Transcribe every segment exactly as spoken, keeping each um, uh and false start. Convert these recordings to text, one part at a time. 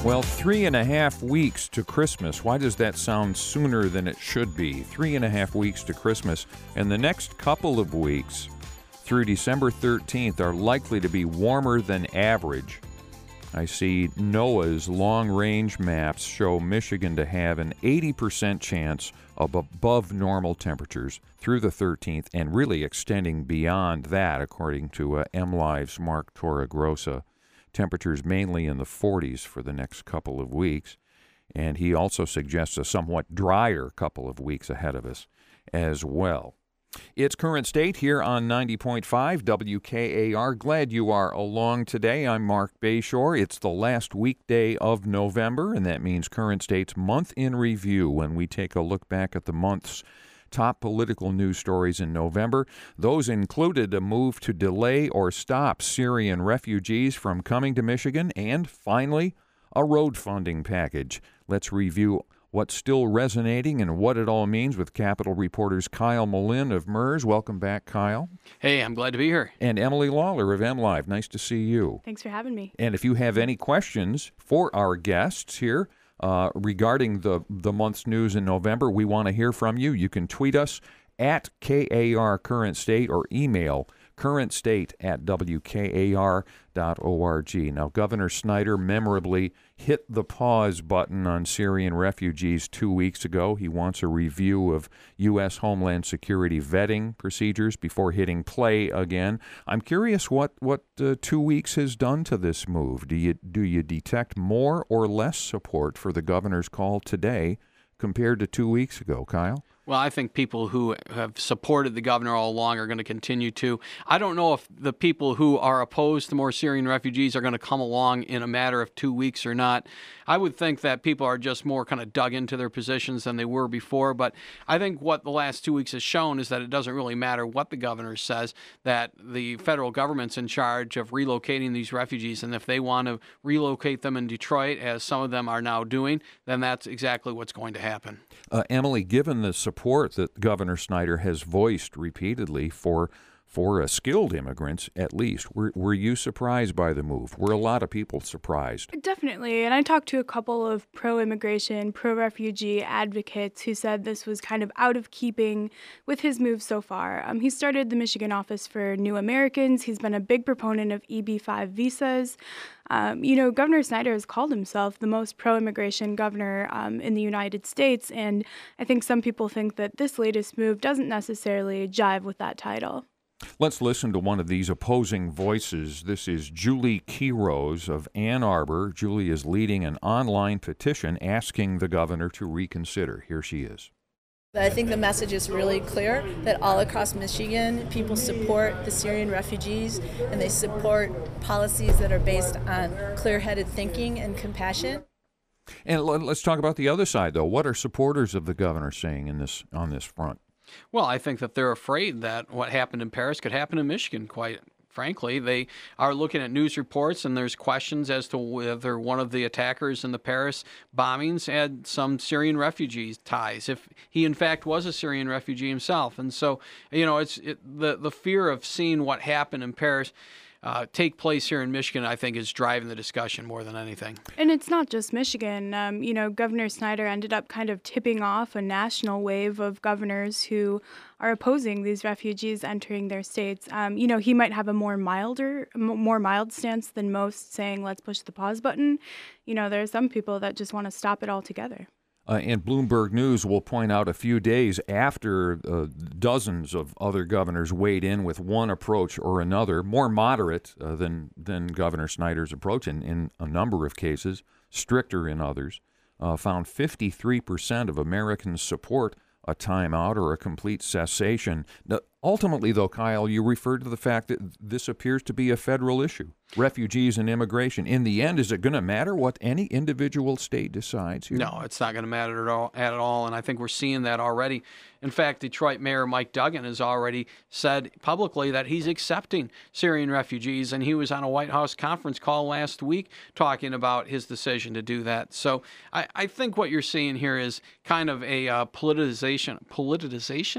Well, three and a half weeks to Christmas. Why does that sound sooner than it should be? Three and a half weeks to Christmas. And the next couple of weeks through December thirteenth are likely to be warmer than average. I see NOAA's long-range maps show Michigan to have an eighty percent chance of above normal temperatures through the thirteenth and really extending beyond that, according to uh, MLive's Mark Torregrossa. Temperatures mainly in the forties for the next couple of weeks. And he also suggests a somewhat drier couple of weeks ahead of us as well. It's Current State here on ninety point five W K A R. Glad you are along today. I'm Mark Bayshore. It's the last weekday of November, and that means Current State's Month in Review when we take a look back at the month's top political news stories in November. Those included a move to delay or stop Syrian refugees from coming to Michigan, and finally, a road funding package. Let's review what's still resonating and what it all means with Capitol reporters Kyle Malin of M E R S. Welcome back, Kyle. Hey, I'm glad to be here. And Emily Lawler of MLive. Nice to see you. Thanks for having me. And if you have any questions for our guests here uh, regarding the, the month's news in November, we want to hear from you. You can tweet us at K A R Current State or email currentstate at W K A R dot org. Now, Governor Snyder memorably hit the pause button on Syrian refugees two weeks ago. He wants a review of U S. Homeland Security vetting procedures before hitting play again. I'm curious what, what uh, two weeks has done to this move. Do you, do you detect more or less support for the governor's call today compared to two weeks ago, Kyle? Well, I think people who have supported the governor all along are going to continue to. I don't know if the people who are opposed to more Syrian refugees are going to come along in a matter of two weeks or not. I would think that people are just more kind of dug into their positions than they were before. But I think what the last two weeks has shown is that it doesn't really matter what the governor says, that the federal government's in charge of relocating these refugees. And if they want to relocate them in Detroit, as some of them are now doing, then that's exactly what's going to happen. Uh, Emily, given the support that Governor Snyder has voiced repeatedly for for uh, skilled immigrants, at least, were, were you surprised by the move? Were a lot of people surprised? Definitely. And I talked to a couple of pro-immigration, pro-refugee advocates who said this was kind of out of keeping with his move so far. Um, he started the Michigan Office for New Americans. He's been a big proponent of E B five visas. Um, you know, Governor Snyder has called himself the most pro-immigration governor um, in the United States, and I think some people think that this latest move doesn't necessarily jive with that title. Let's listen to one of these opposing voices. This is Julie Quiros of Ann Arbor. Julie is leading an online petition asking the governor to reconsider. Here she is. I think the message is really clear that all across Michigan, people support the Syrian refugees and they support policies that are based on clear-headed thinking and compassion. And let's talk about the other side, though. What are supporters of the governor saying in this on this front? Well, I think that they're afraid that what happened in Paris could happen in Michigan, quite frankly. They are looking at news reports, and there's questions as to whether one of the attackers in the Paris bombings had some Syrian refugee ties, if he, in fact, was a Syrian refugee himself. And so, you know, it's it, the, the fear of seeing what happened in Paris Uh, take place here in Michigan, I think, is driving the discussion more than anything. And it's not just Michigan. Um, you know, Governor Snyder ended up kind of tipping off a national wave of governors who are opposing these refugees entering their states. Um, you know, he might have a more milder, m- more mild stance than most, saying, let's push the pause button. You know, there are some people that just want to stop it altogether. Uh, and Bloomberg News will point out a few days after uh, dozens of other governors weighed in with one approach or another, more moderate uh, than than Governor Snyder's approach in, in a number of cases, stricter in others, uh, found fifty-three percent of Americans support a timeout or a complete cessation. Now, ultimately, though, Kyle, you referred to the fact that this appears to be a federal issue, refugees and immigration. In the end, is it going to matter what any individual state decides here? No, it's not going to matter at all, at all, and I think we're seeing that already. In fact, Detroit Mayor Mike Duggan has already said publicly that he's accepting Syrian refugees, and he was on a White House conference call last week talking about his decision to do that. So I, I think what you're seeing here is kind of a uh, politicization, politicization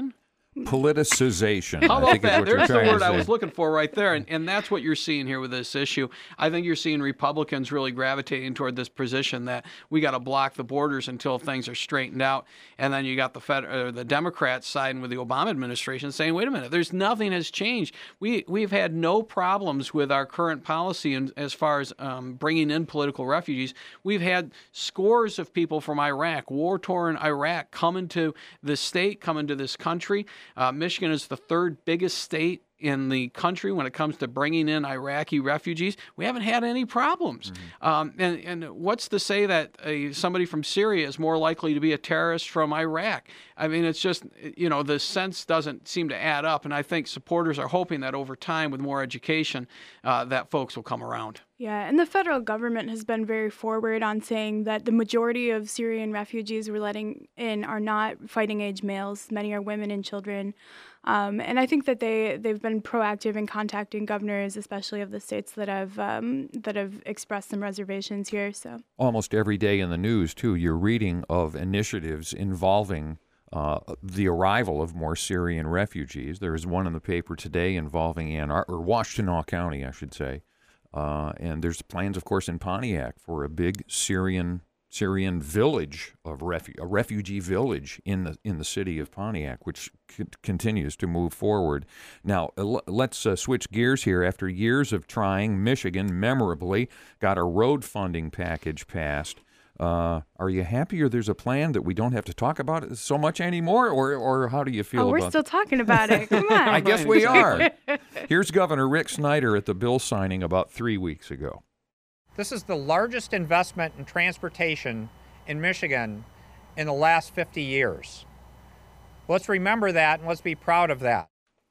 Politicization. How I about think is that? what you're There's the trying to word I say. was looking for right there. And, and that's what you're seeing here with this issue. I think you're seeing Republicans really gravitating toward this position that we got to block the borders until things are straightened out. And then you got the Fed, or the Democrats siding with the Obama administration saying, wait a minute, there's nothing has changed. We, we've had no problems with our current policy in, as far as um, bringing in political refugees. We've had scores of people from Iraq, war-torn Iraq, coming to this state, coming to this country. Uh, Michigan is the third biggest state in the country when it comes to bringing in Iraqi refugees. We haven't had any problems. Mm-hmm. Um, and, and what's to say that a, somebody from Syria is more likely to be a terrorist from Iraq? I mean, it's just, you know, the sense doesn't seem to add up. And I think supporters are hoping that over time, with more education, uh, that folks will come around. Yeah, and the federal government has been very forward on saying that the majority of Syrian refugees we're letting in are not fighting-age males. Many are women and children. Um, and I think that they, they've been proactive in contacting governors, especially of the states that have um, that have expressed some reservations here. So almost every day in the news, too, you're reading of initiatives involving uh, the arrival of more Syrian refugees. There is one in the paper today involving Ann Ar- or Washtenaw County, I should say. Uh, and there's plans, of course, in Pontiac for a big Syrian Syrian village of refu- a refugee village in the in the city of Pontiac, which c- continues to move forward. Now, l- let's uh, switch gears here. After years of trying, Michigan memorably got a road funding package passed. Uh, are you happy, or there's a plan that we don't have to talk about it so much anymore, or or how do you feel oh, about it? we're still talking about it. Come on. I guess we are. Here's Governor Rick Snyder at the bill signing about three weeks ago. This is the largest investment in transportation in Michigan in the last fifty years. Let's remember that and let's be proud of that.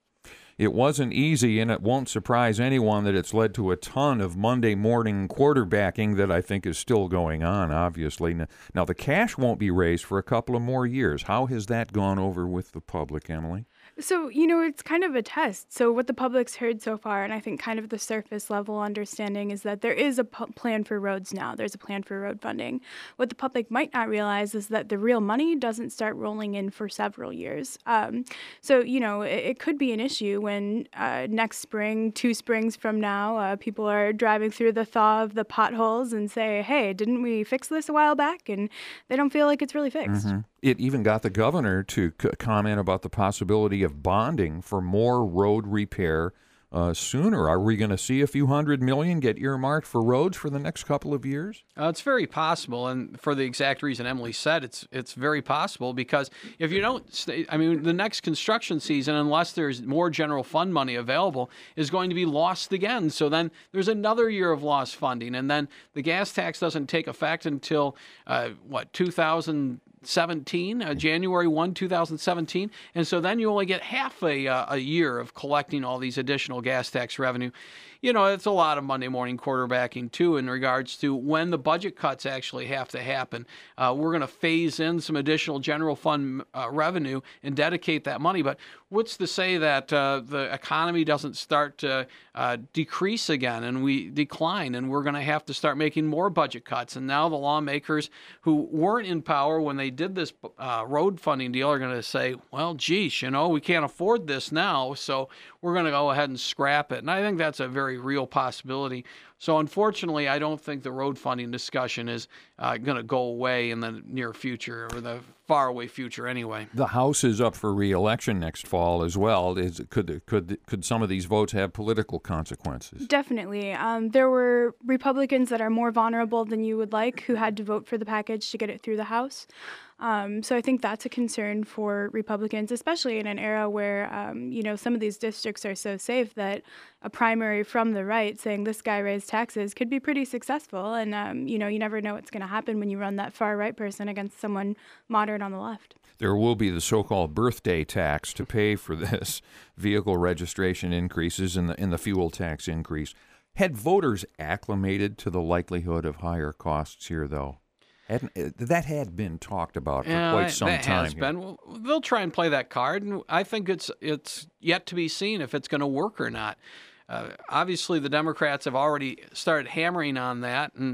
It wasn't easy, and it won't surprise anyone that it's led to a ton of Monday morning quarterbacking that I think is still going on, obviously. Now, the cash won't be raised for a couple of more years. How has that gone over with the public, Emily? So, you know, it's kind of a test. So what the public's heard so far, and I think kind of the surface level understanding, is that there is a p- plan for roads now. There's a plan for road funding. What the public might not realize is that the real money doesn't start rolling in for several years. Um, so, you know, it, it could be an issue when uh, next spring, two springs from now, uh, people are driving through the thaw of the potholes and say, hey, didn't we fix this a while back? And they don't feel like it's really fixed. Mm-hmm. It even got the governor to c- comment about the possibility of bonding for more road repair uh, sooner. Are we going to see a few hundred million get earmarked for roads for the next couple of years? Uh, it's very possible, and for the exact reason Emily said, it's it's very possible, because if you don't, stay, I mean, the next construction season, unless there's more general fund money available, is going to be lost again. So then there's another year of lost funding, and then the gas tax doesn't take effect until, uh, what, two thousand seventeen, uh, January first, two thousand seventeen, and so then you only get half a uh, a year of collecting all these additional gas tax revenue. You know, it's a lot of Monday morning quarterbacking, too, in regards to when the budget cuts actually have to happen. Uh, we're going to phase in some additional general fund uh, revenue and dedicate that money. But what's to say that uh, the economy doesn't start to uh, decrease again and we decline, and we're going to have to start making more budget cuts? And now the lawmakers who weren't in power when they did this uh, road funding deal are going to say, well, geez, you know, we can't afford this now, so we're going to go ahead and scrap it. And I think that's a very real possibility. So unfortunately, I don't think the road funding discussion is uh, going to go away in the near future, or the faraway future anyway. The House is up for re-election next fall as well. Is could could could some of these votes have political consequences? Definitely. Um, there were Republicans that are more vulnerable than you would like who had to vote for the package to get it through the House. Um, so I think that's a concern for Republicans, especially in an era where, um, you know, some of these districts are so safe that a primary from the right saying this guy raised taxes could be pretty successful. And, um, you know, you never know what's going to happen when you run that far right person against someone moderate on the left. There will be the so-called birthday tax to pay for this, vehicle registration increases and the, and the fuel tax increase. Had voters acclimated to the likelihood of higher costs here, though? Hadn't, that had been talked about for yeah, quite that, some that time. Has here. been. Well, they'll try and play that card, and I think it's it's yet to be seen if it's going to work or not. Uh, obviously, the Democrats have already started hammering on that, and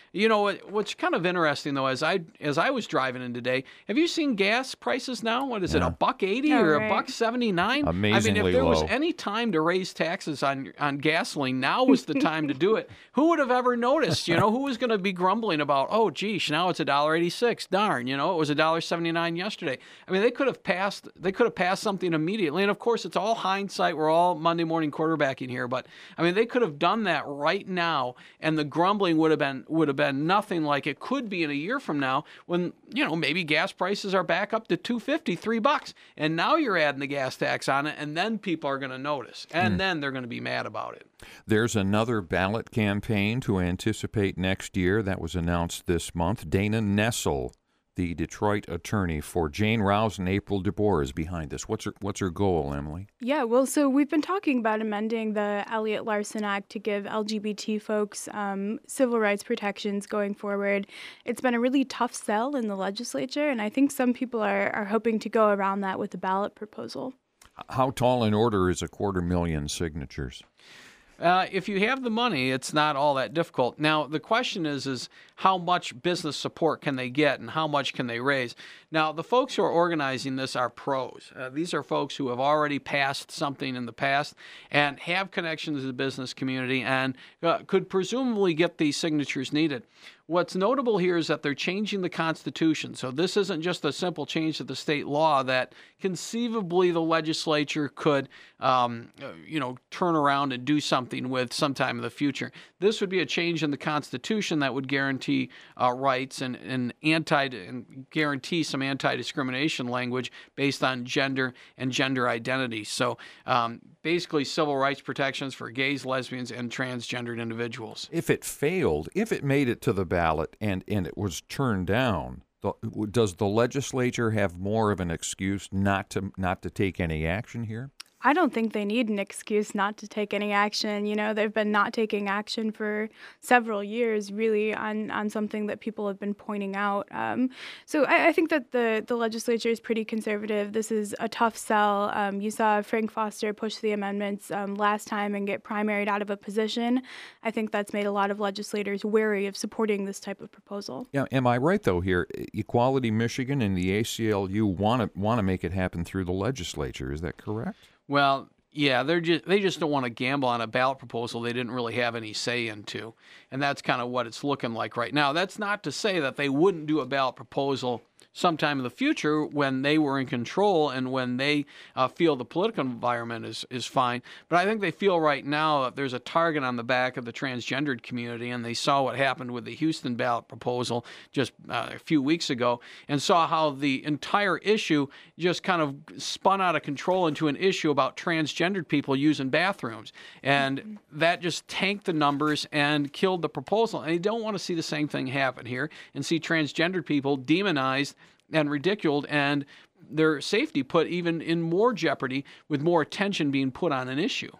You know what, what's kind of interesting though, as I as I was driving in today, have you seen gas prices now? What is Yeah. it, a buck eighty Oh, or right. a buck seventy nine? I mean, Amazingly if there was low. any time to raise taxes on on gasoline, now was the time to do it. Who would have ever noticed? You know, who was going to be grumbling about, oh, geez, now it's a dollar eighty six? Darn, you know, it was a dollar seventy nine yesterday. I mean, they could have passed. They could have passed something immediately. And of course, it's all hindsight. We're all Monday morning quarterbacking here, but I mean, they could have done that right now, and the grumbling would have been would have been nothing like it could be in a year from now, when you know maybe gas prices are back up to two fifty, three bucks, and now you're adding the gas tax on it, and then people are going to notice, and then they're going to be mad about it. There's another ballot campaign to anticipate next year that was announced this month. Dana Nessel, the Detroit attorney for Jane Rouse and April DeBoer, is behind this. What's her What's her goal, Emily? Yeah, well, so we've been talking about amending the Elliott Larson Act to give L G B T folks um, civil rights protections going forward. It's been a really tough sell in the legislature, and I think some people are, are hoping to go around that with a ballot proposal. How tall an order is a quarter million signatures? Uh, if you have the money, it's not all that difficult. Now, the question is, is how much business support can they get and how much can they raise? Now, the folks who are organizing this are pros. Uh, these are folks who have already passed something in the past and have connections to the business community and uh, could presumably get these signatures needed. What's notable here is that they're changing the Constitution. So this isn't just a simple change to the state law that conceivably the legislature could, um, you know, turn around and do something with sometime in the future. This would be a change in the Constitution that would guarantee uh, rights and, and anti and guarantee some anti-discrimination language based on gender and gender identity. So um, basically civil rights protections for gays, lesbians, and transgendered individuals. If it failed, if it made it to the ballot and, and it was turned down, the, does the legislature have more of an excuse not to not to take any action here? I don't think they need an excuse not to take any action. You know, they've been not taking action for several years, really, on, on something that people have been pointing out. Um, so I, I think that the, the legislature is pretty conservative. This is a tough sell. Um, you saw Frank Foster push the amendments um, last time and get primaried out of a position. I think that's made a lot of legislators wary of supporting this type of proposal. Yeah, am I right though here? Equality Michigan and the A C L U want to want to make it happen through the legislature. Is that correct? Well, yeah, they're just they just don't want to gamble on a ballot proposal they didn't really have any say into, and that's kind of what it's looking like right now. That's not to say that they wouldn't do a ballot proposal sometime in the future when they were in control and when they uh, feel the political environment is, is fine. But I think they feel right now that there's a target on the back of the transgendered community, and they saw what happened with the Houston ballot proposal just uh, a few weeks ago and saw how the entire issue just kind of spun out of control into an issue about transgendered people using bathrooms. And that just tanked the numbers and killed the proposal. And they don't want to see the same thing happen here and see transgendered people demonized and ridiculed and their safety put even in more jeopardy with more attention being put on an issue.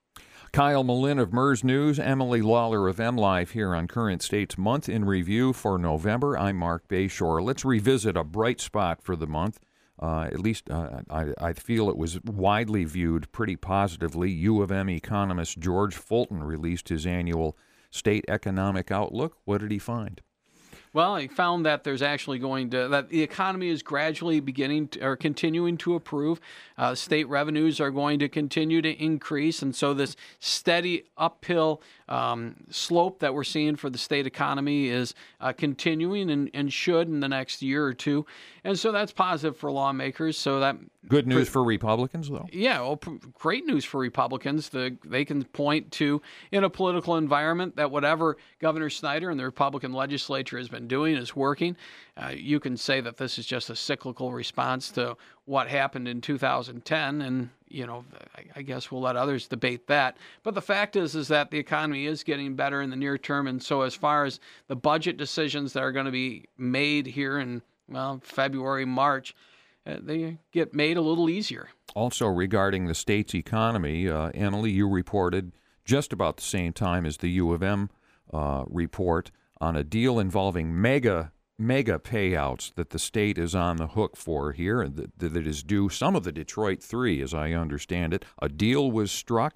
Kyle Malin of MERS News, Emily Lawler of MLive here on Current State's Month in Review for November. I'm Mark Bayshore. Let's revisit a bright spot for the month. Uh, at least uh, I, I feel it was widely viewed pretty positively. U of M economist George Fulton released his annual State Economic Outlook. What did he find? Well, he found that there's actually going to, that the economy is gradually beginning to, or continuing to improve. Uh, state revenues are going to continue to increase. And so this steady uphill um, slope that we're seeing for the state economy is uh, continuing and, and should in the next year or two. And so that's positive for lawmakers. So that Good news for Republicans, though. Yeah, well, great news for Republicans. The, they can point to, in a political environment, that whatever Governor Snyder and the Republican legislature has been doing is working. Uh, you can say that this is just a cyclical response to what happened in two thousand ten, and you know, I, I guess we'll let others debate that. But the fact is, is that the economy is getting better in the near term, and so as far as the budget decisions that are going to be made here in well February, March. Uh, they get made a little easier. Also, regarding the state's economy, uh, Emily, you reported just about the same time as the U of M uh, report on a deal involving mega, mega payouts that the state is on the hook for here, and that, that is due some of the Detroit Three, as I understand it. A deal was struck.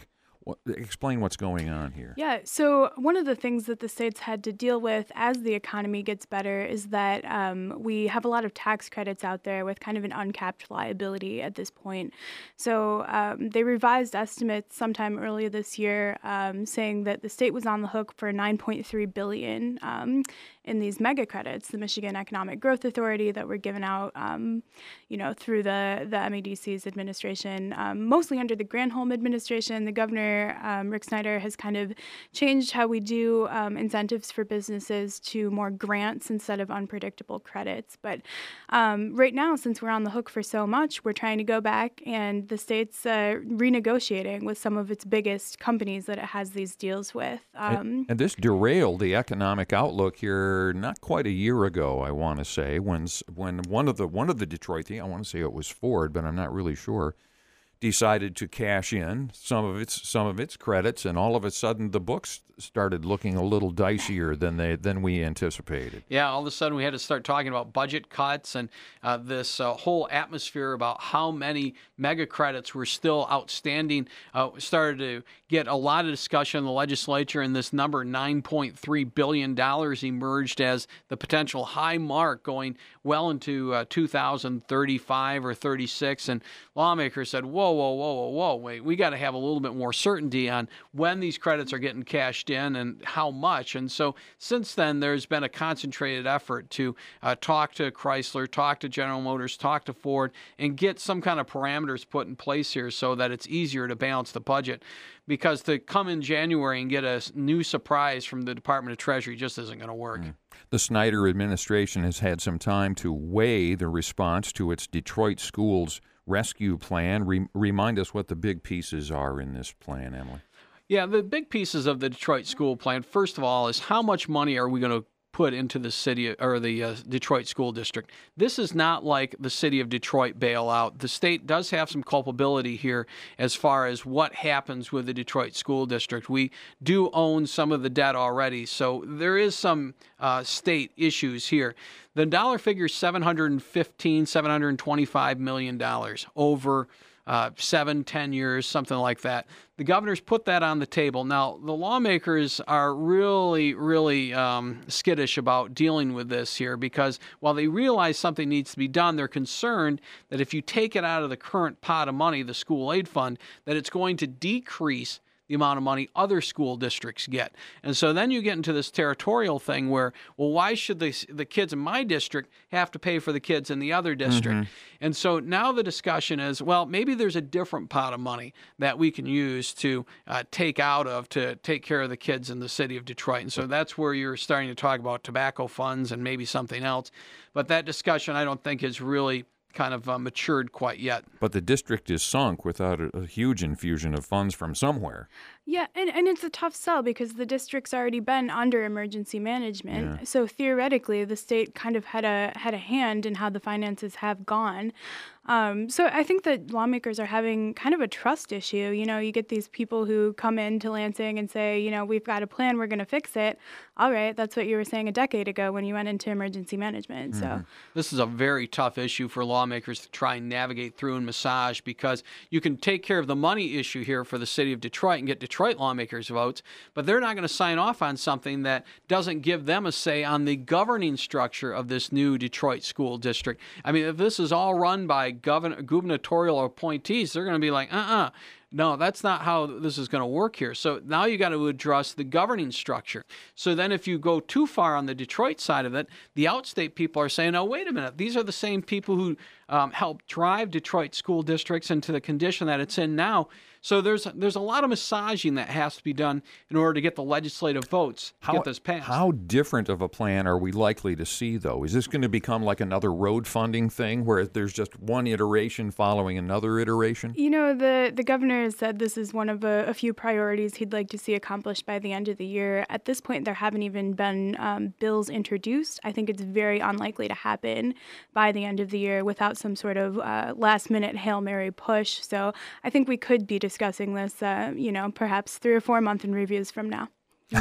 What, explain what's going on here. Yeah, so one of the things that the states had to deal with as the economy gets better is that um, we have a lot of tax credits out there with kind of an uncapped liability at this point. So um, they revised estimates sometime earlier this year um, saying that the state was on the hook for nine point three billion dollars um, in these mega credits, the Michigan Economic Growth Authority, that were given out, um, you know, through the, the M E D C's administration, um, mostly under the Granholm administration. The governor, um, Rick Snyder, has kind of changed how we do um, incentives for businesses to more grants instead of unpredictable credits. But um, right now, since we're on the hook for so much, we're trying to go back, and the state's uh, renegotiating with some of its biggest companies that it has these deals with. Um, and, and this derailed the economic outlook here not quite a year ago, I want to say, when when one of the one of the Detroit, I want to say it was Ford, but I'm not really sure, decided to cash in some of its some of its credits, and all of a sudden the books started looking a little dicier than they than we anticipated. Yeah, all of a sudden we had to start talking about budget cuts and uh, this uh, whole atmosphere about how many mega credits were still outstanding. Uh, started to get a lot of discussion in the legislature, and this number nine point three billion dollars emerged as the potential high mark going well into uh, two thousand thirty-five or thirty-six. And lawmakers said, whoa, whoa, whoa, whoa, whoa, wait, we got to have a little bit more certainty on when these credits are getting cashed in and how much. And so since then, there's been a concentrated effort to uh, talk to Chrysler, talk to General Motors, talk to Ford, and get some kind of parameters put in place here so that it's easier to balance the budget. Because to come in January and get a new surprise from the Department of Treasury just isn't going to work. Mm. The Snyder administration has had some time to weigh the response to its Detroit schools rescue plan. Re- remind us what the big pieces are in this plan, Emily. Yeah, the big pieces of the Detroit school plan, first of all, is how much money are we going to put into the city or the uh, Detroit school district. This is not like the city of Detroit bailout. The state does have some culpability here as far as what happens with the Detroit school district. We do own some of the debt already, so there is some uh, state issues here. The dollar figure is seven hundred fifteen, seven hundred twenty-five million dollars over Uh, seven, ten years, something like that. The governor's put that on the table. Now, the lawmakers are really, really um, skittish about dealing with this here because while they realize something needs to be done, they're concerned that if you take it out of the current pot of money, the school aid fund, that it's going to decrease the amount of money other school districts get. And so then you get into this territorial thing where, well, why should the, the kids in my district have to pay for the kids in the other district? Mm-hmm. And so now the discussion is, well, maybe there's a different pot of money that we can use to uh, take out of to take care of the kids in the city of Detroit. And so that's where you're starting to talk about tobacco funds and maybe something else. But that discussion, I don't think, is really kind of uh, matured quite yet. But the district is sunk without a, a huge infusion of funds from somewhere. Yeah, and, and it's a tough sell because the district's already been under emergency management. Yeah. So theoretically, the state kind of had a had a hand in how the finances have gone. Um, so I think that lawmakers are having kind of a trust issue. You know, you get these people who come into Lansing and say, you know, we've got a plan, we're going to fix it. All right, that's what you were saying a decade ago when you went into emergency management. Mm-hmm. So this is a very tough issue for lawmakers to try and navigate through and massage because you can take care of the money issue here for the city of Detroit and get Detroit lawmakers votes, but they're not going to sign off on something that doesn't give them a say on the governing structure of this new Detroit school district. I mean, if this is all run by govern- gubernatorial appointees, they're going to be like, uh-uh. No, that's not how this is going to work here. So now you got to address the governing structure. So then if you go too far on the Detroit side of it, the outstate people are saying, oh, wait a minute, these are the same people who um, helped drive Detroit school districts into the condition that it's in now. So there's there's a lot of massaging that has to be done in order to get the legislative votes to how, get this passed. How different of a plan are we likely to see, though? Is this going to become like another road funding thing where there's just one iteration following another iteration? You know, the, the governor has said this is one of a, a few priorities he'd like to see accomplished by the end of the year. At this point, there haven't even been um, bills introduced. I think it's very unlikely to happen by the end of the year without some sort of uh, last-minute Hail Mary push. So I think we could be discussing this, uh, you know, perhaps three or four month in reviews from now.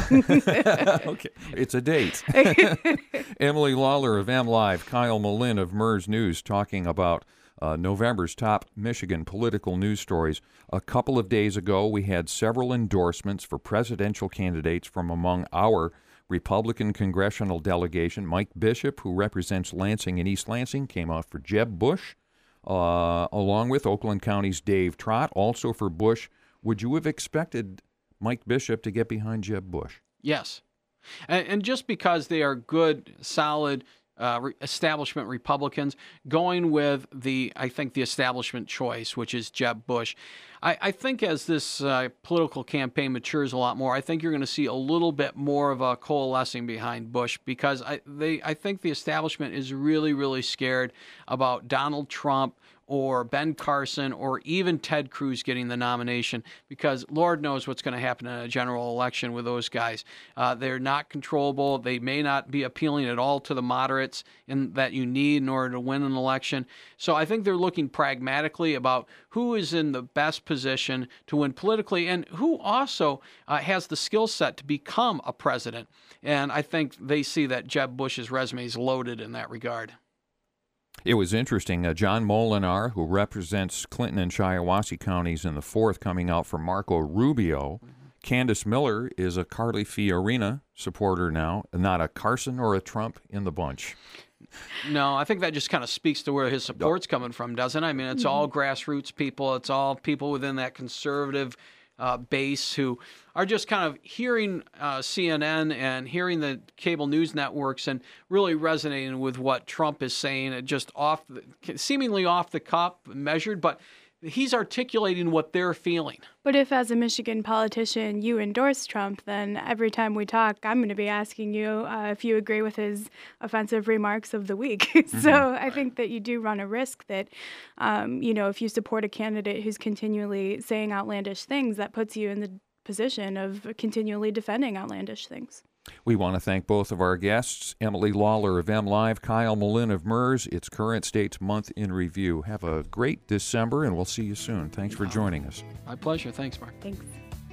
Okay, it's a date. Emily Lawler of M Live, Kyle Malin of M E R S News talking about uh, November's top Michigan political news stories. A couple of days ago, we had several endorsements for presidential candidates from among our Republican congressional delegation. Mike Bishop, who represents Lansing and East Lansing, came out for Jeb Bush, uh, along with Oakland County's Dave Trott, also for Bush. Would you have expected Mike Bishop to get behind Jeb Bush? Yes. And, and just because they are good, solid uh, re- establishment Republicans, going with the, I think, the establishment choice, which is Jeb Bush. I, I think as this uh, political campaign matures a lot more, I think you're going to see a little bit more of a coalescing behind Bush, because I, they, I think the establishment is really, really scared about Donald Trump or Ben Carson or even Ted Cruz getting the nomination, because Lord knows what's going to happen in a general election with those guys. Uh, they're not controllable. They may not be appealing at all to the moderates in, that you need in order to win an election. So I think they're looking pragmatically about who is in the best position to win politically and who also uh, has the skill set to become a president. And I think they see that Jeb Bush's resume is loaded in that regard. It was interesting. Uh, John Molinar, who represents Clinton and Shiawassee counties in the fourth, coming out for Marco Rubio. Mm-hmm. Candace Miller is a Carly Fiorina supporter now, not a Carson or a Trump in the bunch. No, I think that just kind of speaks to where his support's coming from, doesn't it? I mean, it's all grassroots people. It's all people within that conservative uh, base who are just kind of hearing uh, C N N and hearing the cable news networks and really resonating with what Trump is saying, and just off, the, seemingly off the cuff, measured, but he's articulating what they're feeling. But if, as a Michigan politician, you endorse Trump, then every time we talk, I'm going to be asking you uh, if you agree with his offensive remarks of the week. Mm-hmm. So I think that you do run a risk that, um, you know, if you support a candidate who's continually saying outlandish things, that puts you in the position of continually defending outlandish things. We want to thank both of our guests, Emily Lawler of MLive, Kyle Malin of M E R S. It's Current State's Month in Review. Have a great December, and we'll see you soon. Thanks for joining us. My pleasure. Thanks, Mark. Thanks.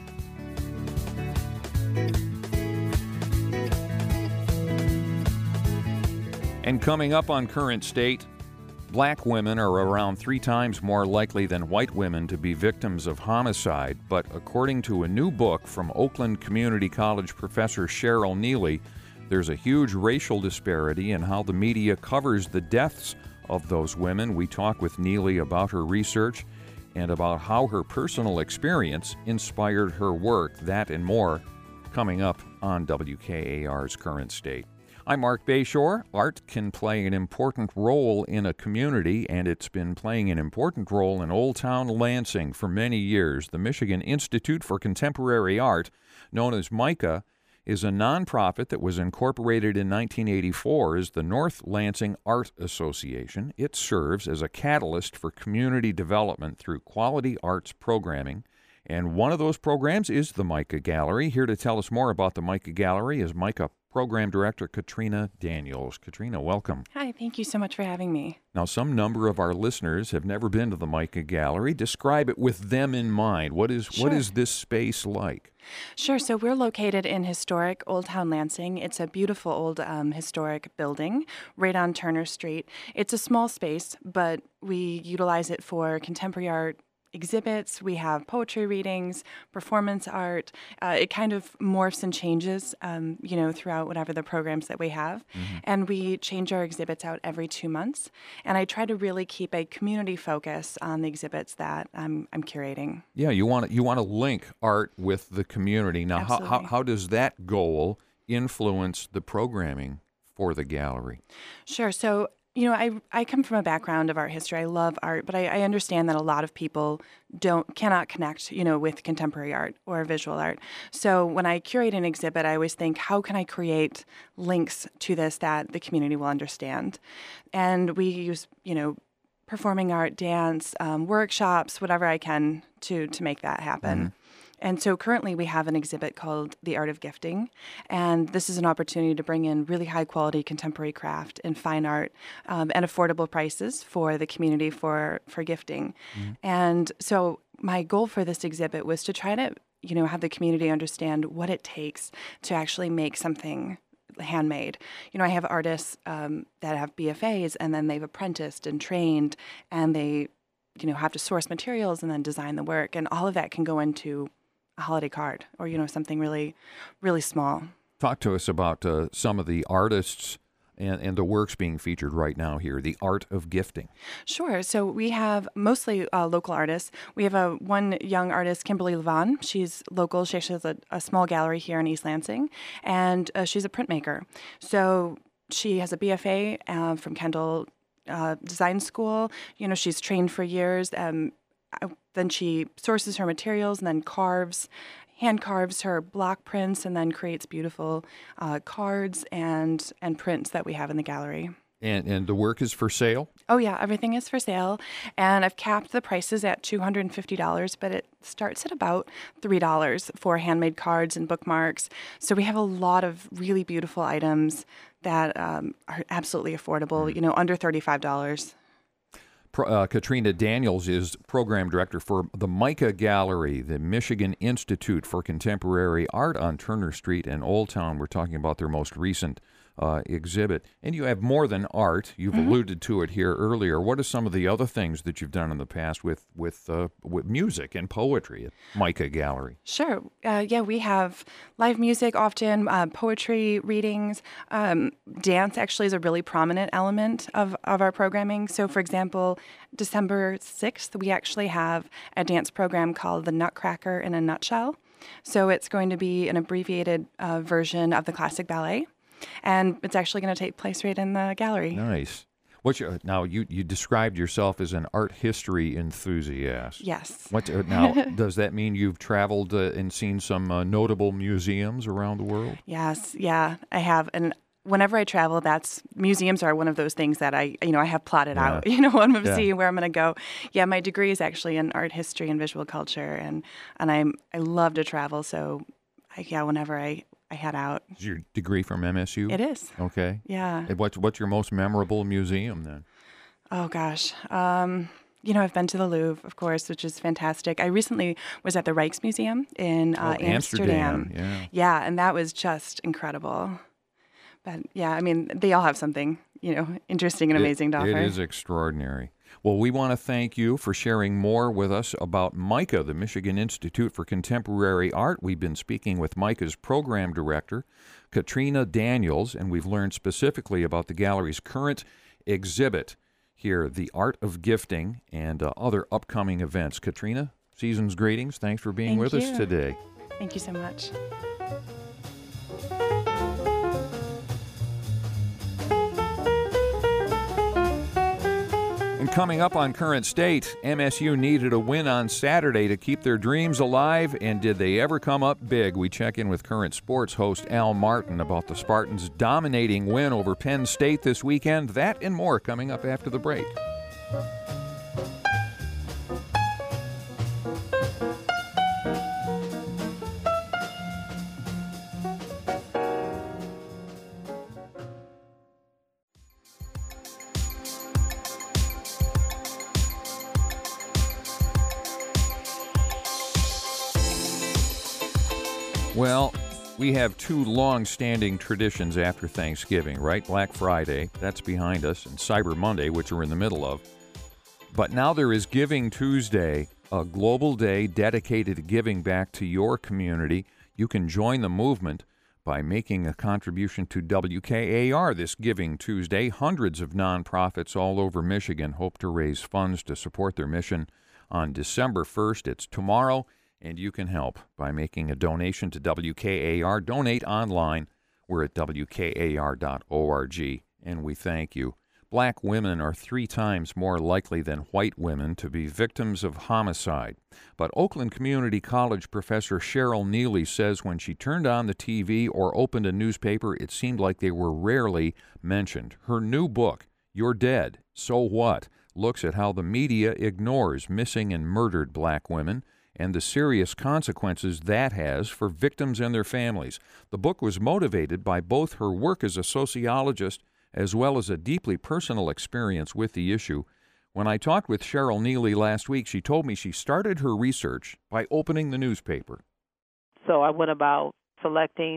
And coming up on Current State, black women are around three times more likely than white women to be victims of homicide, but according to a new book from Oakland Community College professor Cheryl Neely, there's a huge racial disparity in how the media covers the deaths of those women. We talk with Neely about her research and about how her personal experience inspired her work. That and more coming up on W K A R's Current State. I'm Mark Bayshore. Art can play an important role in a community, and it's been playing an important role in Old Town Lansing for many years. The Michigan Institute for Contemporary Art, known as MICA, is a nonprofit that was incorporated in nineteen eighty-four as the North Lansing Art Association. It serves as a catalyst for community development through quality arts programming. And one of those programs is the MICA Gallery. Here to tell us more about the MICA Gallery is MICA Program Director Katrina Daniels. Katrina, welcome. Hi, thank you so much for having me. Now, some number of our listeners have never been to the MICA Gallery. Describe it with them in mind. What is Sure. what is this space like? Sure. So we're located in historic Old Town Lansing. It's a beautiful old um, historic building right on Turner Street. It's a small space, but we utilize it for contemporary art exhibits. We have poetry readings, performance art. Uh, it kind of morphs and changes, um, you know, throughout whatever the programs that we have. Mm-hmm. And we change our exhibits out every two months. And I try to really keep a community focus on the exhibits that I'm, I'm curating. Yeah, you want to, you want to link art with the community. Now, how, how how does that goal influence the programming for the gallery? Sure. So You know, I I come from a background of art history. I love art, but I, I understand that a lot of people don't cannot connect, you know, with contemporary art or visual art. So when I curate an exhibit, I always think, how can I create links to this that the community will understand? And we use, you know, performing art, dance, um, workshops, whatever I can to to make that happen. Mm-hmm. And so currently we have an exhibit called The Art of Gifting, and this is an opportunity to bring in really high-quality contemporary craft and fine art um, at affordable prices for the community for, for gifting. Mm-hmm. And so my goal for this exhibit was to try to, you know, have the community understand what it takes to actually make something handmade. You know, I have artists um, that have B F As, and then they've apprenticed and trained, and they, you know, have to source materials and then design the work, and all of that can go into a holiday card or, you know, something really, really small. Talk to us about uh, some of the artists and, and the works being featured right now here, The Art of Gifting. Sure. So we have mostly uh, local artists. We have a one young artist, Kimberly Levon. She's local. She actually has a, a small gallery here in East Lansing, and uh, she's a printmaker. So she has a B F A uh, from Kendall uh, Design School. You know, she's trained for years. Um, then she sources her materials and then carves hand carves her block prints and then creates beautiful uh, cards and and prints that we have in the gallery. And and the work is for sale? Oh, yeah. Everything is for sale. And I've capped the prices at two hundred fifty dollars, but it starts at about three dollars for handmade cards and bookmarks. So we have a lot of really beautiful items that um, are absolutely affordable, you know, under thirty-five dollars. Uh, Katrina Daniels is program director for the MICA Gallery, the Michigan Institute for Contemporary Art on Turner Street in Old Town. We're talking about their most recent uh, exhibit. And you have more than art. You've mm-hmm. alluded to it here earlier. What are some of the other things that you've done in the past with with, uh, with music and poetry at MICA Gallery? Sure. Uh, yeah, we have live music often, uh, poetry readings. Um, dance actually is a really prominent element of, of our programming. So, for example, December sixth, we actually have a dance program called The Nutcracker in a Nutshell. So it's going to be an abbreviated uh, version of the classic ballet. And it's actually going to take place right in the gallery. Nice. What's your, now, you, you described yourself as an art history enthusiast. Yes. What, uh, now, does that mean you've traveled uh, and seen some uh, notable museums around the world? Yes, yeah, I have. And whenever I travel, that's museums are one of those things that I, you know, I have plotted yeah. out. You know, I'm yeah. seeing where I'm going to go. Yeah, my degree is actually in art history and visual culture, and and I'm I love to travel. So, I, yeah, whenever I. I head out. Is your degree from M S U? It is. Okay. Yeah. And what's, what's your most memorable museum then? Oh, gosh. Um, you know, I've been to the Louvre, of course, which is fantastic. I recently was at the Rijksmuseum in uh, oh, Amsterdam. Amsterdam. Yeah. Yeah, and that was just incredible. But, yeah, I mean, they all have something, you know, interesting and amazing it, to offer. It is extraordinary. Well, we want to thank you for sharing more with us about MICA, the Michigan Institute for Contemporary Art. We've been speaking with MICA's program director, Katrina Daniels, and we've learned specifically about the gallery's current exhibit here, The Art of Gifting, and uh, other upcoming events. Katrina, season's greetings. Thanks for being thank with you. us today. Thank you so much. And coming up on Current State, M S U needed a win on Saturday to keep their dreams alive, and did they ever come up big? We check in with Current Sports host Al Martin about the Spartans' dominating win over Penn State this weekend. That and more coming up after the break. Well, we have two long-standing traditions after Thanksgiving, right? Black Friday, that's behind us, and Cyber Monday, which we're in the middle of. But now there is Giving Tuesday, a global day dedicated to giving back to your community. You can join the movement by making a contribution to W K A R this Giving Tuesday. Hundreds of nonprofits all over Michigan hope to raise funds to support their mission on December first. It's tomorrow. And you can help by making a donation to W K A R. Donate online. We're at W K A R dot org, and we thank you. Black women are three times more likely than white women to be victims of homicide. But Oakland Community College professor Cheryl Neely says when she turned on the T V or opened a newspaper, it seemed like they were rarely mentioned. Her new book, You're Dead, So What?, looks at how the media ignores missing and murdered black women and the serious consequences that has for victims and their families. The book was motivated by both her work as a sociologist as well as a deeply personal experience with the issue. When I talked with Cheryl Neely last week, she told me she started her research by opening the newspaper. So I went about selecting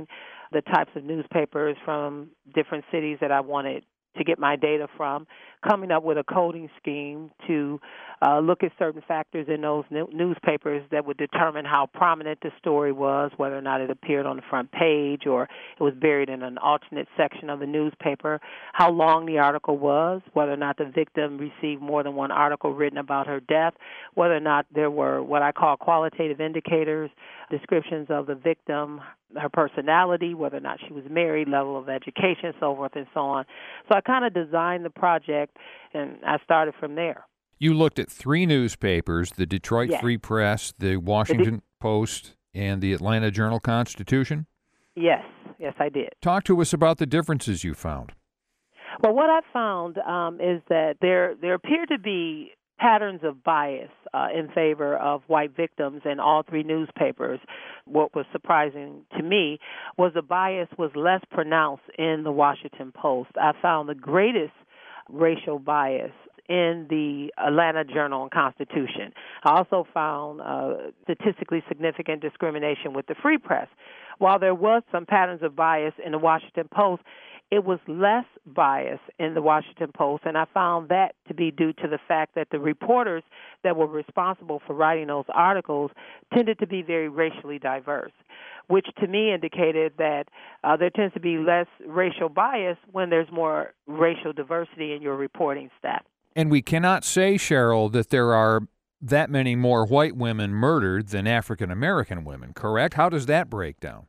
the types of newspapers from different cities that I wanted to get my data from, coming up with a coding scheme to uh, look at certain factors in those new- newspapers that would determine how prominent the story was, whether or not it appeared on the front page or it was buried in an alternate section of the newspaper, how long the article was, whether or not the victim received more than one article written about her death, whether or not there were what I call qualitative indicators, descriptions of the victim, her personality, whether or not she was married, level of education, so forth and so on. So I kind of designed the project, and I started from there. You looked at three newspapers, the Detroit Yes. Free Press, the Washington the De- Post, and the Atlanta Journal-Constitution? Yes, yes, I did. Talk to us about the differences you found. Well, what I found um, is that there there appear to be patterns of bias uh, in favor of white victims in all three newspapers. What was surprising to me was the bias was less pronounced in the Washington Post. I found the greatest racial bias in the Atlanta Journal and Constitution. I also found uh, statistically significant discrimination with the Free Press. While there was some patterns of bias in the Washington Post, it was less bias in the Washington Post, and I found that to be due to the fact that the reporters that were responsible for writing those articles tended to be very racially diverse, which to me indicated that uh, there tends to be less racial bias when there's more racial diversity in your reporting staff. And we cannot say, Cheryl, that there are that many more white women murdered than African American women, correct? How does that break down?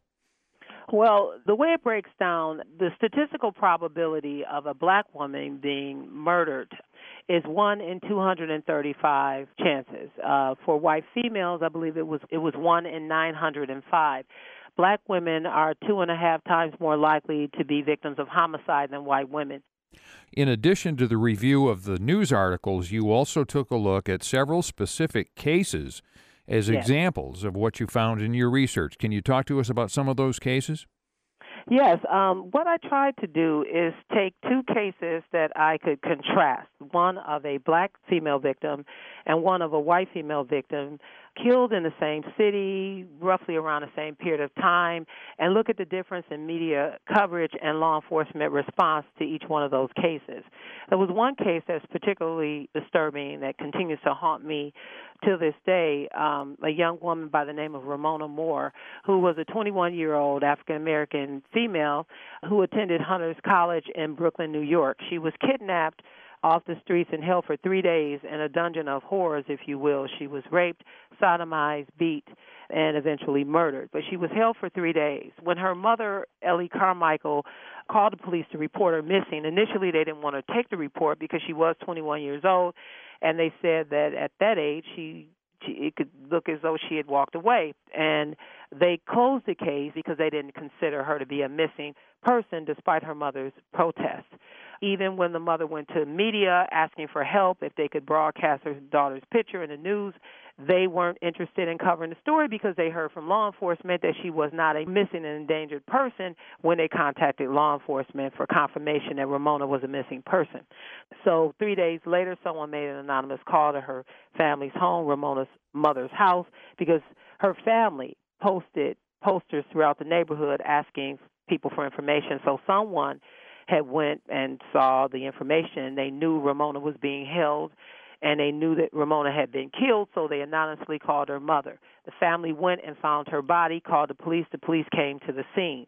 Well, the way it breaks down, the statistical probability of a black woman being murdered is one in two hundred thirty-five chances. Uh, for white females, I believe it was it was one in nine hundred five. Black women are two and a half times more likely to be victims of homicide than white women. In addition to the review of the news articles, you also took a look at several specific cases as Yes. examples of what you found in your research. Can you talk to us about some of those cases? Yes. Um, what I tried to do is take two cases that I could contrast, one of a black female victim and one of a white female victim, killed in the same city, roughly around the same period of time, and look at the difference in media coverage and law enforcement response to each one of those cases. There was one case that's particularly disturbing that continues to haunt me to this day, um, a young woman by the name of Ramona Moore, who was a twenty-one-year-old African-American female who attended Hunter's College in Brooklyn, New York. She was kidnapped off the streets and held for three days in a dungeon of horrors, if you will. She was raped, sodomized, beat, and eventually murdered. But she was held for three days. When her mother, Ellie Carmichael, called the police to report her missing, initially they didn't want to take the report because she was twenty-one years old, and they said that at that age she She, it could look as though she had walked away. And they closed the case because they didn't consider her to be a missing person despite her mother's protest. Even when the mother went to media asking for help, if they could broadcast her daughter's picture in the news, they weren't interested in covering the story because they heard from law enforcement that she was not a missing and endangered person when they contacted law enforcement for confirmation that Ramona was a missing person. So three days later, someone made an anonymous call to her family's home, Ramona's mother's house, because her family posted posters throughout the neighborhood asking people for information. So someone had went and saw the information. They knew Ramona was being held, and they knew that Ramona had been killed, so they anonymously called her mother. The family went and found her body, called the police. The police came to the scene.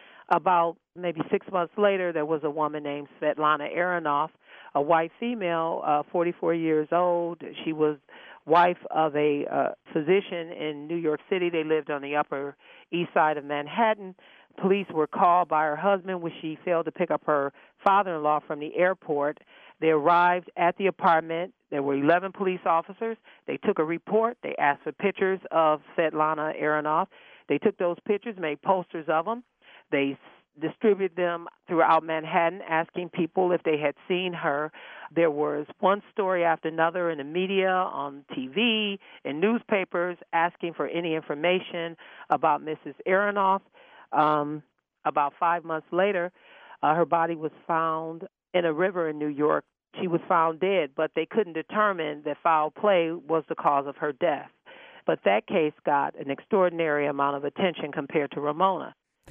About maybe six months later, there was a woman named Svetlana Aronoff, a white female, uh, forty-four years old. She was wife of a uh, physician in New York City. They lived on the Upper East Side of Manhattan. Police were called by her husband when she failed to pick up her father-in-law from the airport. They arrived at the apartment. There were eleven police officers. They took a report. They asked for pictures of Svetlana Aronoff. They took those pictures, made posters of them. They distributed them throughout Manhattan, asking people if they had seen her. There was one story after another in the media, on T V, in newspapers, asking for any information about Missus Aronoff. Um, about five months later, uh, her body was found in a river in New York. She was found dead, but they couldn't determine that foul play was the cause of her death. But that case got an extraordinary amount of attention compared to Ramona.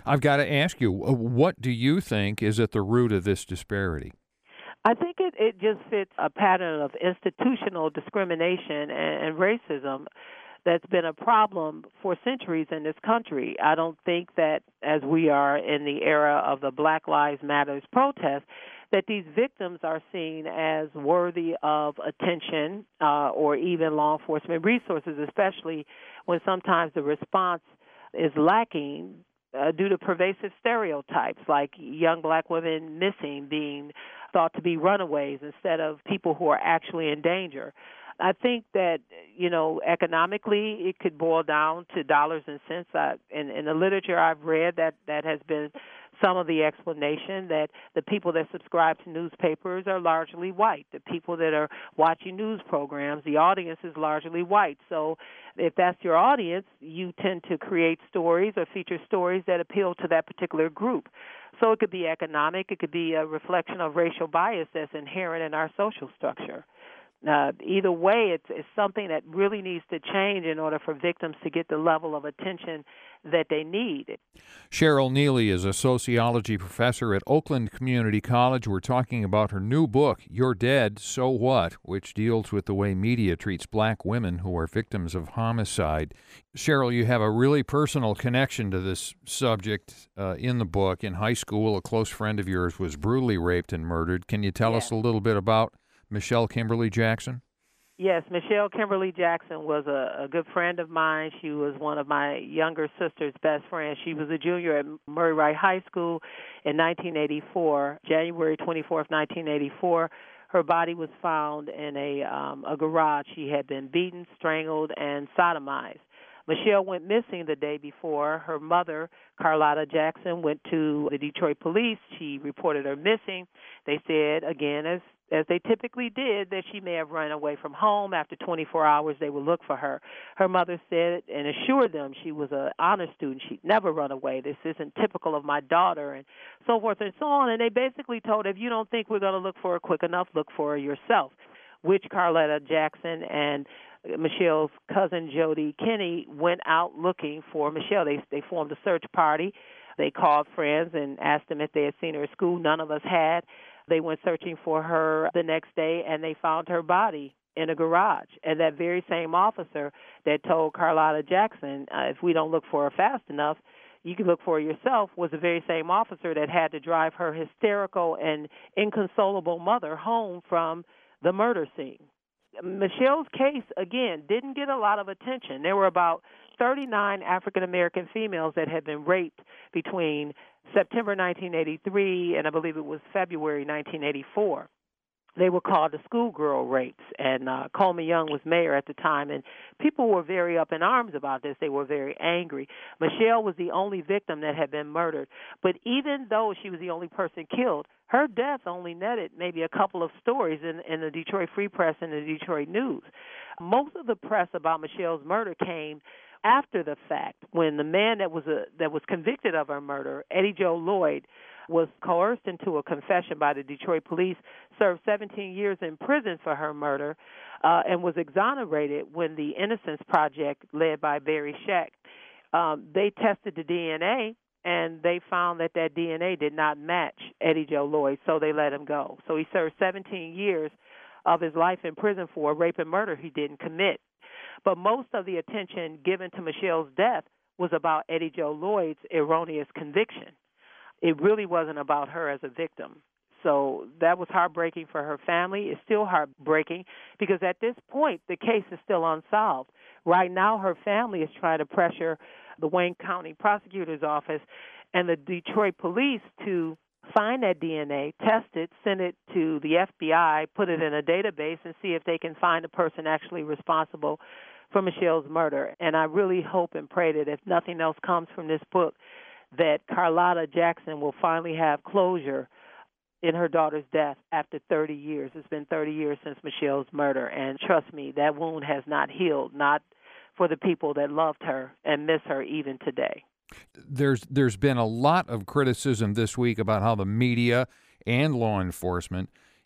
I've got to ask you, what do you think is at the root of this disparity? I think it, it just fits a pattern of institutional discrimination and, and racism that's been a problem for centuries in this country. I don't think that as we are in the era of the Black Lives Matter protest, that these victims are seen as worthy of attention uh, or even law enforcement resources, especially when sometimes the response is lacking uh, due to pervasive stereotypes like young black women missing, being thought to be runaways instead of people who are actually in danger. I think that, you know, economically it could boil down to dollars and cents. I, in, in the literature I've read, that, that has been some of the explanation, that the people that subscribe to newspapers are largely white. The people that are watching news programs, the audience is largely white. So if that's your audience, you tend to create stories or feature stories that appeal to that particular group. So it could be economic. It could be a reflection of racial bias that's inherent in our social structure. Uh, either way, it's, it's something that really needs to change in order for victims to get the level of attention that they need. Cheryl Neely is a sociology professor at Oakland Community College. We're talking about her new book, You're Dead, So What?, which deals with the way media treats black women who are victims of homicide. Cheryl, you have a really personal connection to this subject uh, in the book. In high school, a close friend of yours was brutally raped and murdered. Can you tell yeah. us a little bit about Michelle Kimberly Jackson? Yes, Michelle Kimberly Jackson was a, a good friend of mine. She was one of my younger sister's best friends. She was a junior at Murray Wright High School in nineteen eighty-four, January twenty-fourth, nineteen eighty-four. Her body was found in a, um, a garage. She had been beaten, strangled, and sodomized. Michelle went missing the day before. Her mother, Carlotta Jackson, went to the Detroit police. She reported her missing. They said, again, as as they typically did, that she may have run away from home. After twenty-four hours, they would look for her. Her mother said and assured them she was an honor student. She'd never run away. This isn't typical of my daughter, and so forth and so on. And they basically told her, if you don't think we're going to look for her quick enough, look for her yourself, which Carlotta Jackson and Michelle's cousin Jody Kinney went out looking for Michelle. They they formed a search party. They called friends and asked them if they had seen her at school. None of us had. They went searching for her the next day, and they found her body in a garage. And that very same officer that told Carlotta Jackson, uh, if we don't look for her fast enough, you can look for her yourself, was the very same officer that had to drive her hysterical and inconsolable mother home from the murder scene. Michelle's case, again, didn't get a lot of attention. There were about thirty-nine African-American females that had been raped between September nineteen eighty-three and I believe it was February nineteen eighty-four. They were called the schoolgirl rapes, and uh, Coleman Young was mayor at the time, and people were very up in arms about this. They were very angry. Michelle was the only victim that had been murdered, but even though she was the only person killed, her death only netted maybe a couple of stories in, in the Detroit Free Press and the Detroit News. Most of the press about Michelle's murder came after the fact, when the man that was a, that was convicted of her murder, Eddie Joe Lloyd, was coerced into a confession by the Detroit police, served seventeen years in prison for her murder, uh, and was exonerated when the Innocence Project, led by Barry Scheck, um, they tested the D N A, and they found that that D N A did not match Eddie Joe Lloyd, so they let him go. So he served seventeen years of his life in prison for a rape and murder he didn't commit. But most of the attention given to Michelle's death was about Eddie Joe Lloyd's erroneous conviction. It really wasn't about her as a victim. So that was heartbreaking for her family. It's still heartbreaking because at this point, the case is still unsolved. Right now, her family is trying to pressure the Wayne County Prosecutor's Office and the Detroit Police to find that D N A, test it, send it to the F B I, put it in a database, and see if they can find a person actually responsible for Michelle's murder. And I really hope and pray that if nothing else comes from this book, that Carlotta Jackson will finally have closure in her daughter's death after thirty years. It's been thirty years since Michelle's murder, and trust me, that wound has not healed, not for the people that loved her and miss her even today. There's there's been a lot of criticism this week about how the media and law enforcement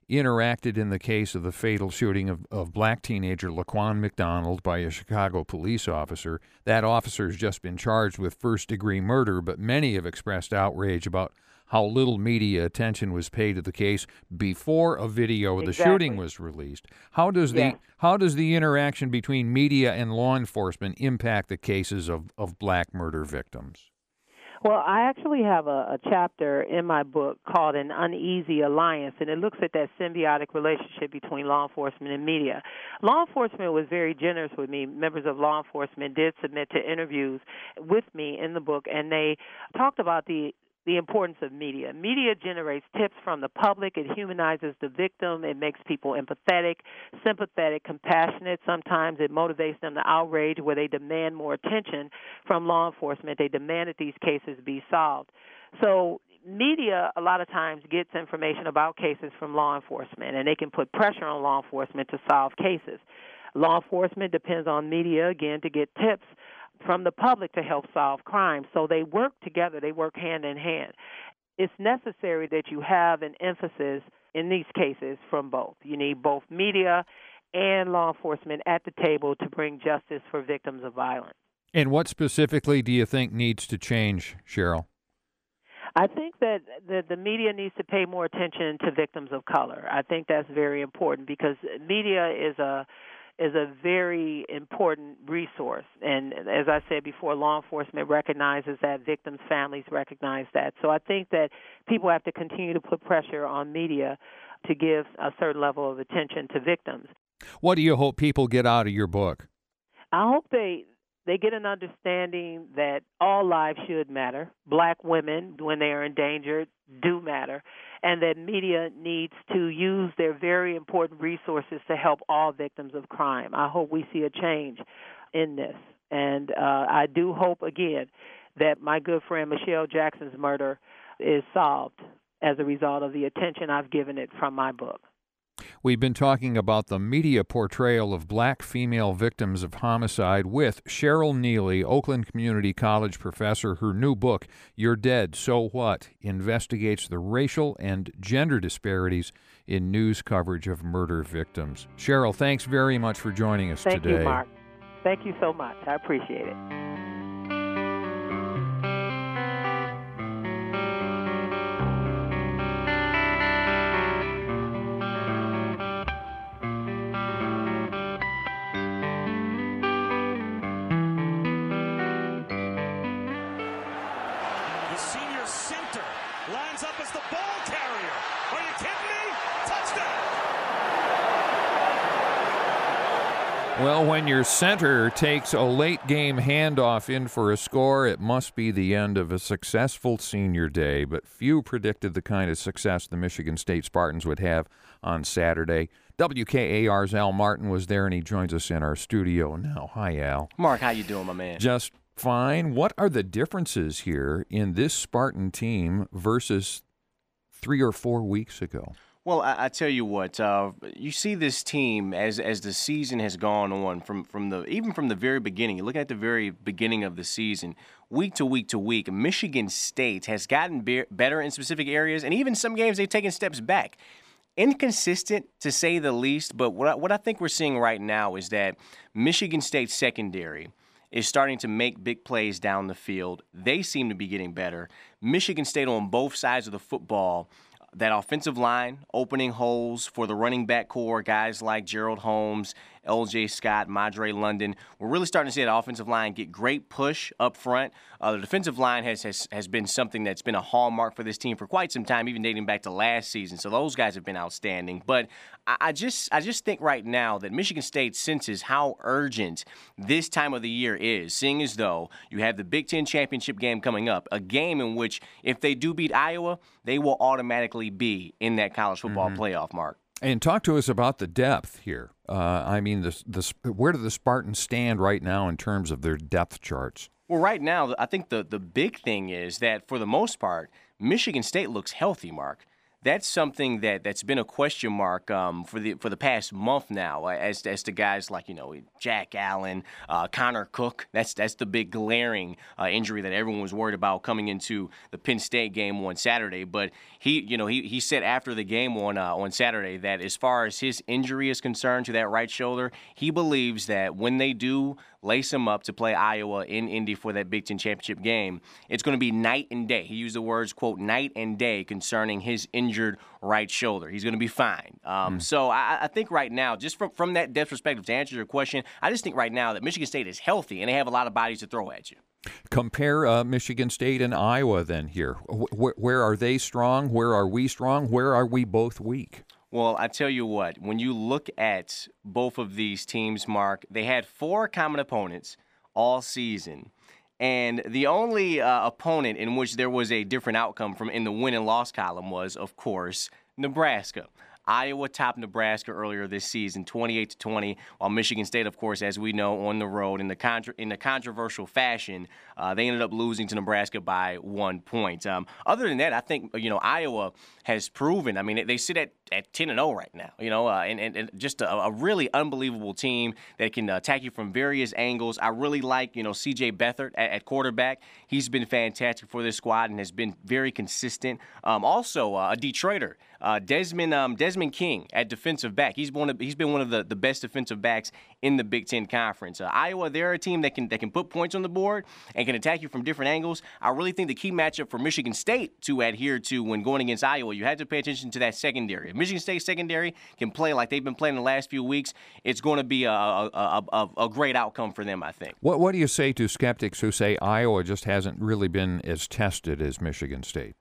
interacted in the case of the fatal shooting of, of black teenager Laquan McDonald by a Chicago police officer. That officer has just been charged with first-degree murder, but many have expressed outrage about how little media attention was paid to the case before a video of the Exactly. shooting was released. How does the Yes. how does the interaction between media and law enforcement impact the cases of, of black murder victims? Well, I actually have a, a chapter in my book called An Uneasy Alliance, and it looks at that symbiotic relationship between law enforcement and media. Law enforcement was very generous with me. Members of law enforcement did submit to interviews with me in the book, and they talked about the the importance of media. Media generates tips from the public. It humanizes the victim. It makes people empathetic, sympathetic, compassionate. Sometimes it motivates them to outrage where they demand more attention from law enforcement. They demand that these cases be solved. So media a lot of times gets information about cases from law enforcement, and they can put pressure on law enforcement to solve cases. Law enforcement depends on media, again, to get tips from the public to help solve crime. So they work together. They work hand in hand. It's necessary that you have an emphasis in these cases from both. You need both media and law enforcement at the table to bring justice for victims of violence. And what specifically do you think needs to change, Cheryl? I think that the, the media needs to pay more attention to victims of color. I think that's very important because media is a is a very important resource. And as I said before, law enforcement recognizes that, victims' families recognize that. So I think that people have to continue to put pressure on media to give a certain level of attention to victims. What do you hope people get out of your book? I hope they they get an understanding that all lives should matter. Black women, when they are endangered, do matter, and that media needs to use their very important resources to help all victims of crime. I hope we see a change in this. And uh, I do hope, again, that my good friend Michelle Jackson's murder is solved as a result of the attention I've given it from my book. We've been talking about the media portrayal of black female victims of homicide with Cheryl Neely, Oakland Community College professor. Her new book, You're Dead, So What?, investigates the racial and gender disparities in news coverage of murder victims. Cheryl, thanks very much for joining us Thank today. Thank you, Mark. Thank you so much. I appreciate it. Well, when your center takes a late-game handoff in for a score, it must be the end of a successful senior day, but few predicted the kind of success the Michigan State Spartans would have on Saturday. W K A R's Al Martin was there, and he joins us in our studio now. Hi, Al. Mark, how you doing, my man? Just fine. What are the differences here in this Spartan team versus three or four weeks ago? Well, I, I tell you what, uh, you see this team as as the season has gone on, from, from the even from the very beginning. You look at the very beginning of the season, week to week to week, Michigan State has gotten be- better in specific areas, and even some games they've taken steps back. Inconsistent, to say the least, but what I, what I think we're seeing right now is that Michigan State secondary is starting to make big plays down the field. They seem to be getting better. Michigan State on both sides of the football, that offensive line opening holes for the running back core, guys like Gerald Holmes, L J Scott, Madre London. We're really starting to see that offensive line get great push up front. Uh, the defensive line has, has has been something that's been a hallmark for this team for quite some time, even dating back to last season. So those guys have been outstanding. But I, I just I just think right now that Michigan State senses how urgent this time of the year is, seeing as though you have the Big Ten championship game coming up, a game in which if they do beat Iowa, they will automatically be in that college football mm-hmm. playoff, Mark. And talk to us about the depth here. Uh, I mean, the, the, where do the Spartans stand right now in terms of their depth charts? Well, right now, I think the, the big thing is that, for the most part, Michigan State looks healthy, Mark. that's something that, that's been a question mark um, for the for the past month now, as as to guys like, you know, Jack Allen, uh, Connor Cook. That's that's the big glaring uh, injury that everyone was worried about coming into the Penn State game on Saturday. But he, you know, he, he said after the game on uh, on Saturday that as far as his injury is concerned to that right shoulder, he believes that when they do lace him up to play Iowa in Indy for that Big Ten championship game, it's going to be night and day. He used the words, quote, night and day concerning his injured right shoulder. He's going to be fine. Um, mm. So I, I think right now, just from, from that depth perspective, to answer your question, I just think right now that Michigan State is healthy and they have a lot of bodies to throw at you. Compare uh, Michigan State and Iowa then here. Wh- where are they strong? Where are we strong? Where are we both weak? Well, I tell you what, when you look at both of these teams, Mark, they had four common opponents all season. And the only uh, opponent in which there was a different outcome from in the win and loss column was, of course, Nebraska. Iowa topped Nebraska earlier this season, twenty-eight to twenty, while Michigan State, of course, as we know, on the road in the contra- in the controversial fashion, uh, they ended up losing to Nebraska by one point. Um, other than that, I think you know Iowa has proven. I mean, they sit at at ten and oh right now, you know, uh, and, and and just a, a really unbelievable team that can attack you from various angles. I really like you know C J Beathard at, at quarterback. He's been fantastic for this squad and has been very consistent. Um, also, uh, a Detroiter. Uh, Desmond um, Desmond King at defensive back. He's one of he's been one of the, the best defensive backs in the Big Ten Conference. Uh, Iowa, they're a team that can that can put points on the board and can attack you from different angles. I really think the key matchup for Michigan State to adhere to when going against Iowa, you had to pay attention to that secondary. If Michigan State secondary can play like they've been playing the last few weeks, it's going to be a a, a, a a great outcome for them, I think. What what do you say to skeptics who say Iowa just hasn't really been as tested as Michigan State?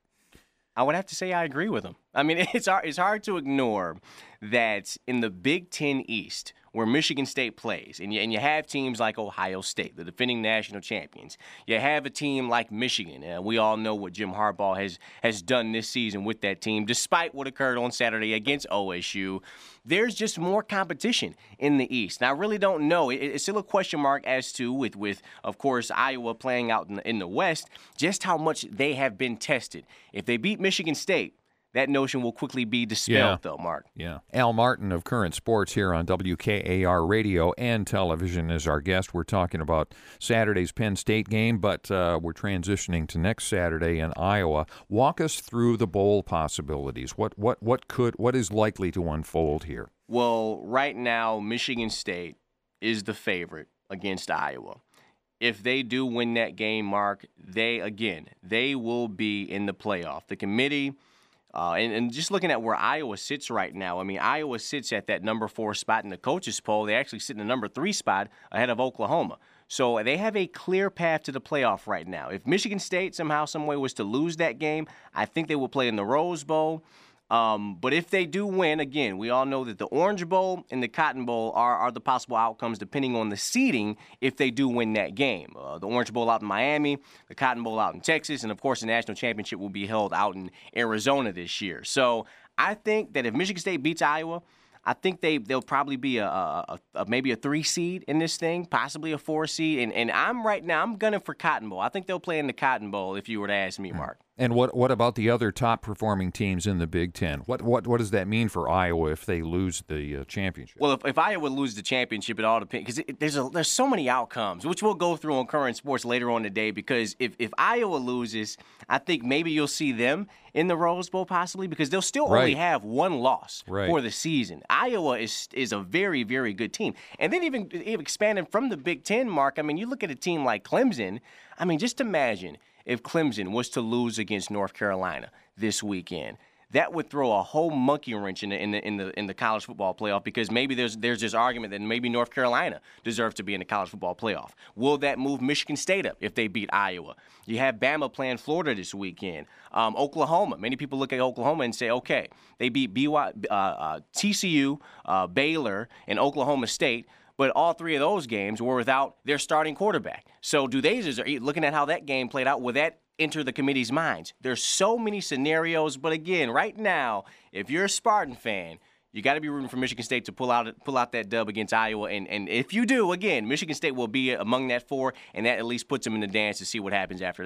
I would have to say I agree with them. I mean, it's hard, it's hard to ignore that in the Big Ten East, where Michigan State plays, and you, and you have teams like Ohio State, the defending national champions. You have a team like Michigan, and we all know what Jim Harbaugh has, has done this season with that team, despite what occurred on Saturday against O S U. There's just more competition in the East. Now, I really don't know. It, it's still a question mark as to, with, with of course, Iowa playing out in the, in the West, just how much they have been tested. If they beat Michigan State, that notion will quickly be dispelled, yeah. though, Mark. Yeah. Al Martin of Current Sports here on W K A R Radio and television is our guest. We're talking about Saturday's Penn State game, but uh, we're transitioning to next Saturday in Iowa. Walk us through the bowl possibilities. What what what could what is likely to unfold here? Well, right now, Michigan State is the favorite against Iowa. If they do win that game, Mark, they again they will be in the playoff. The committee. Uh, and, and just looking at where Iowa sits right now, I mean, Iowa sits at that number four spot in the coaches' poll. They actually sit in the number three spot ahead of Oklahoma. So they have a clear path to the playoff right now. If Michigan State somehow, some way was to lose that game, I think they will play in the Rose Bowl. Um, but if they do win, again, we all know that the Orange Bowl and the Cotton Bowl are, are the possible outcomes depending on the seeding if they do win that game. Uh, the Orange Bowl out in Miami, the Cotton Bowl out in Texas, and, of course, the national championship will be held out in Arizona this year. So I think that if Michigan State beats Iowa, I think they, they'll probably be a, a, a maybe a three seed in this thing, possibly a four seed. And, and I'm right now, I'm gunning for Cotton Bowl. I think they'll play in the Cotton Bowl if you were to ask me, Mark. And what what about the other top-performing teams in the Big Ten? What what what does that mean for Iowa if they lose the uh, championship? Well, if, if Iowa loses the championship, it all depends because there's a, there's so many outcomes, which we'll go through on Current Sports later on today. Because if, if Iowa loses, I think maybe you'll see them in the Rose Bowl possibly because they'll still right. only have one loss right. for the season. Iowa is is a very very good team, and then even, even expanding from the Big Ten, Mark. I mean, you look at a team like Clemson. I mean, just imagine if Clemson was to lose against North Carolina this weekend. That would throw a whole monkey wrench in the in the in the in the college football playoff because maybe there's there's this argument that maybe North Carolina deserves to be in the college football playoff. Will that move Michigan State up if they beat Iowa? You have Bama playing Florida this weekend. Um, Oklahoma. Many people look at Oklahoma and say, okay, they beat B Y, uh, uh, T C U, uh, Baylor, and Oklahoma State. But all three of those games were without their starting quarterback. So do they, looking at how that game played out, will that enter the committee's minds? There's so many scenarios. But again, right now, if you're a Spartan fan, you got to be rooting for Michigan State to pull out pull out that dub against Iowa. And, and if you do, again, Michigan State will be among that four, and that at least puts them in the dance to see what happens after that.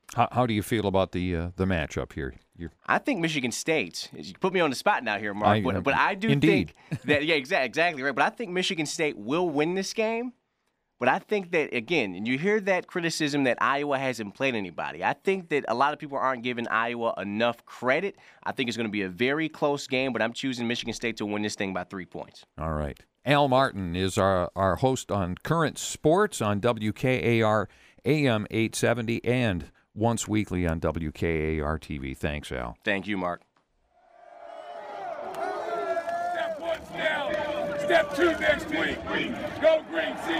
How, how do you feel about the uh, the matchup here? You're... I think Michigan State. You put me on the spot now here, Mark. I, but, uh, but I do indeed. think that yeah, exactly, exactly right. But I think Michigan State will win this game. But I think that, again, and you hear that criticism that Iowa hasn't played anybody. I think that a lot of people aren't giving Iowa enough credit. I think it's going to be a very close game, but I'm choosing Michigan State to win this thing by three points. All right. Al Martin is our, our host on Current Sports on W K A R A M eight seventy and once weekly on W K A R T V. Thanks, Al. Thank you, Mark. Step one down. Step two next week. Go Green, see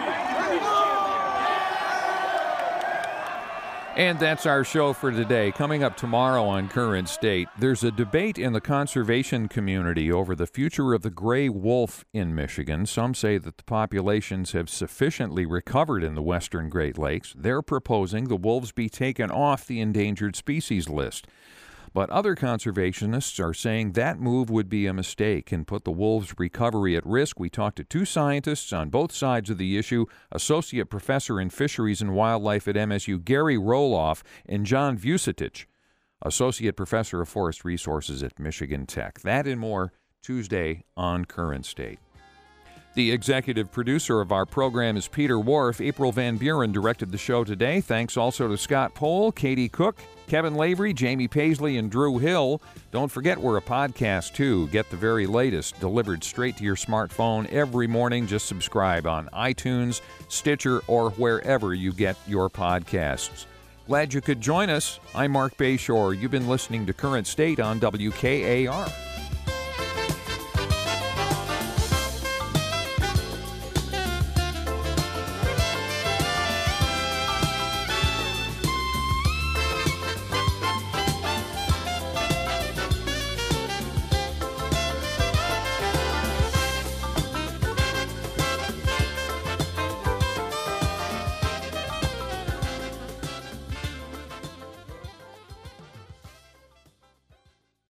And that's our show for today. Coming up tomorrow on Current State, there's a debate in the conservation community over the future of the gray wolf in Michigan. Some say that the populations have sufficiently recovered in the western Great Lakes. They're proposing the wolves be taken off the endangered species list. But other conservationists are saying that move would be a mistake and put the wolves' recovery at risk. We talked to two scientists on both sides of the issue, Associate Professor in Fisheries and Wildlife at M S U, Gary Roloff, and John Vucetich, Associate Professor of Forest Resources at Michigan Tech. That and more Tuesday on Current State. The executive producer of our program is Peter Wharf. April Van Buren directed the show today. Thanks also to Scott Pohl, Katie Cook, Kevin Lavery, Jamie Paisley, and Drew Hill. Don't forget we're a podcast, too. Get the very latest delivered straight to your smartphone every morning. Just subscribe on iTunes, Stitcher, or wherever you get your podcasts. Glad you could join us. I'm Mark Bayshore. You've been listening to Current State on W K A R.